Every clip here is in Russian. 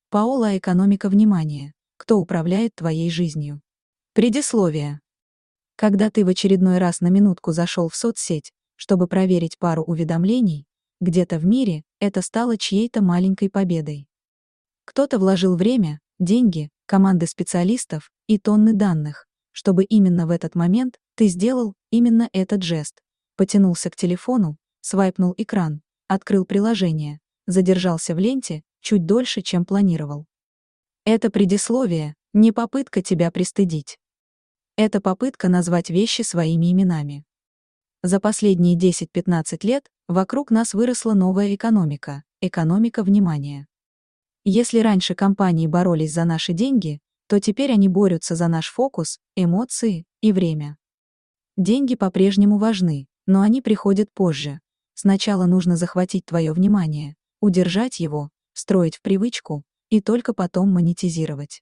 Паоло «Экономика внимания. Кто управляет твоей жизнью». Предисловие. Когда ты в очередной раз на минутку зашел в соцсеть, чтобы проверить пару уведомлений, где-то в мире это стало чьей-то маленькой победой. Кто-то вложил время, деньги, команды специалистов и тонны данных, чтобы именно в этот момент ты сделал именно этот жест. Потянулся к телефону, свайпнул экран, открыл приложение, задержался в ленте чуть дольше, чем планировал. Это предисловие, не попытка тебя пристыдить. Это попытка назвать вещи своими именами. За последние 10-15 лет вокруг нас выросла новая экономика – экономика внимания. Если раньше компании боролись за наши деньги, то теперь они борются за наш фокус, эмоции и время. Деньги по-прежнему важны, но они приходят позже. Сначала нужно захватить твое внимание, удержать его, встроить в привычку и только потом монетизировать.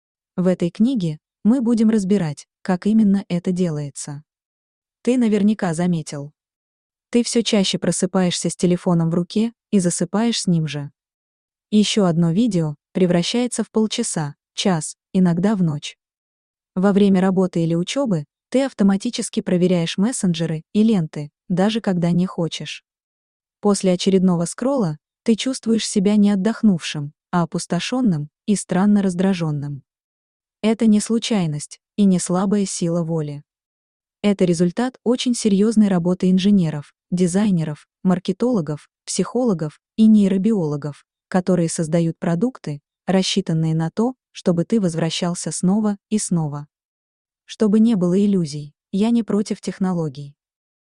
В этой книге мы будем разбирать, как именно это делается. Ты наверняка заметил. Ты все чаще просыпаешься с телефоном в руке и засыпаешь с ним же. Еще одно видео превращается в полчаса, час, иногда в ночь. Во время работы или учебы ты автоматически проверяешь мессенджеры и ленты, даже когда не хочешь. После очередного скролла ты чувствуешь себя не отдохнувшим, а опустошенным и странно раздраженным. Это не случайность и не слабая сила воли. Это результат очень серьезной работы инженеров, дизайнеров, маркетологов, психологов и нейробиологов, которые создают продукты, рассчитанные на то, чтобы ты возвращался снова и снова. Чтобы не было иллюзий, я не против технологий.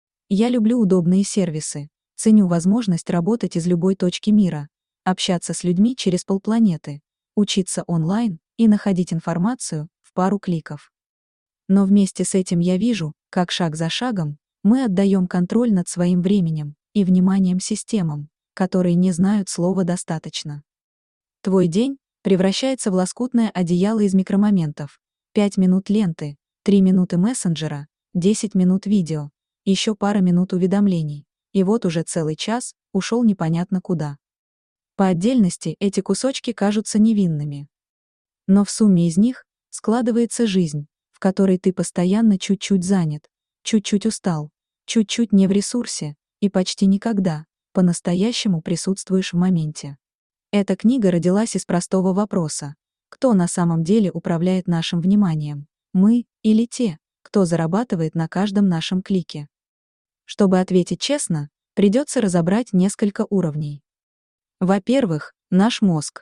Я люблю удобные сервисы, ценю возможность работать из любой точки мира, общаться с людьми через полпланеты, учиться онлайн и находить информацию в пару кликов. Но вместе с этим я вижу, как шаг за шагом мы отдаем контроль над своим временем и вниманием системам, которые не знают слова «достаточно». Твой день превращается в лоскутное одеяло из микромоментов. 5 минут ленты, 3 минуты мессенджера, 10 минут видео, еще пара минут уведомлений. И вот уже целый час ушел непонятно куда. По отдельности эти кусочки кажутся невинными. Но в сумме из них складывается жизнь, в которой ты постоянно чуть-чуть занят, чуть-чуть устал, чуть-чуть не в ресурсе и почти никогда по-настоящему присутствуешь в моменте. Эта книга родилась из простого вопроса: кто на самом деле управляет нашим вниманием, мы или те, кто зарабатывает на каждом нашем клике? Чтобы ответить честно, придется разобрать несколько уровней. Во-первых, наш мозг.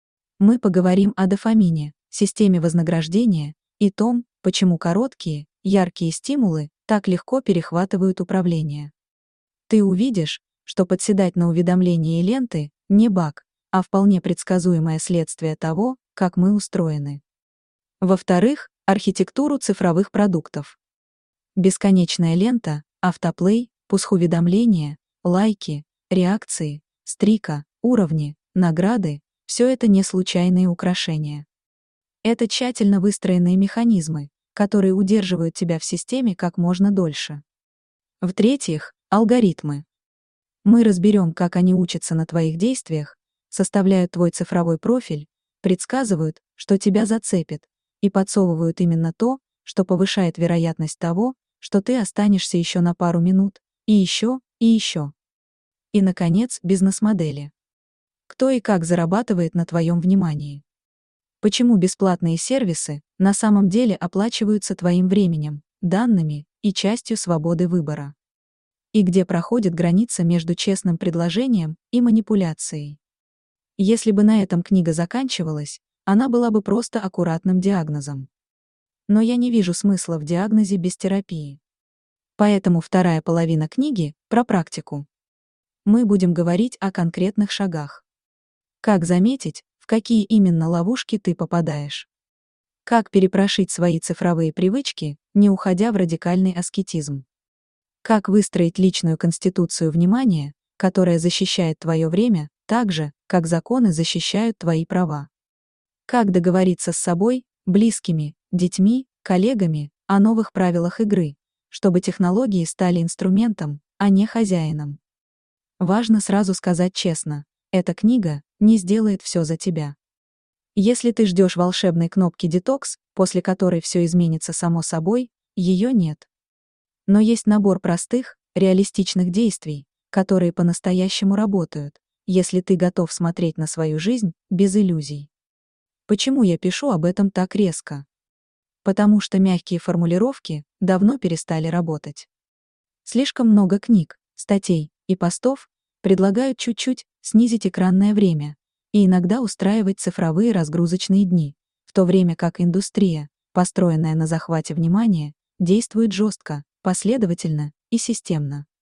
Мы поговорим о дофамине, системе вознаграждения и том, почему короткие, яркие стимулы так легко перехватывают управление. Ты увидишь, что подседать на уведомления и ленты – не баг, а вполне предсказуемое следствие того, как мы устроены. Во-вторых, архитектуру цифровых продуктов. Бесконечная лента, автоплей, пуш-уведомления, лайки, реакции, стрика, уровни, награды – все это не случайные украшения. Это тщательно выстроенные механизмы, которые удерживают тебя в системе как можно дольше. В-третьих, алгоритмы. Мы разберем, как они учатся на твоих действиях, составляют твой цифровой профиль, предсказывают, что тебя зацепит, и подсовывают именно то, что повышает вероятность того, что ты останешься еще на пару минут, и еще, и еще. И, наконец, бизнес-модели. Кто и как зарабатывает на твоем внимании? Почему бесплатные сервисы на самом деле оплачиваются твоим временем, данными и частью свободы выбора? И где проходит граница между честным предложением и манипуляцией? Если бы на этом книга заканчивалась, она была бы просто аккуратным диагнозом. Но я не вижу смысла в диагнозе без терапии. Поэтому вторая половина книги про практику. Мы будем говорить о конкретных шагах. Как заметить, в какие именно ловушки ты попадаешь? Как перепрошить свои цифровые привычки, не уходя в радикальный аскетизм? Как выстроить личную конституцию внимания, которая защищает твое время, так же, как законы защищают твои права? Как договориться с собой, близкими, детьми, коллегами о новых правилах игры, чтобы технологии стали инструментом, а не хозяином? Важно сразу сказать честно, эта книга не сделает все за тебя. Если ты ждешь волшебной кнопки «Детокс», после которой все изменится само собой, ее нет. Но есть набор простых, реалистичных действий, которые по-настоящему работают, если ты готов смотреть на свою жизнь без иллюзий. Почему я пишу об этом так резко? Потому что мягкие формулировки давно перестали работать. Слишком много книг, статей и постов предлагают чуть-чуть снизить экранное время и иногда устраивать цифровые разгрузочные дни, в то время как индустрия, построенная на захвате внимания, действует жестко, последовательно и системно.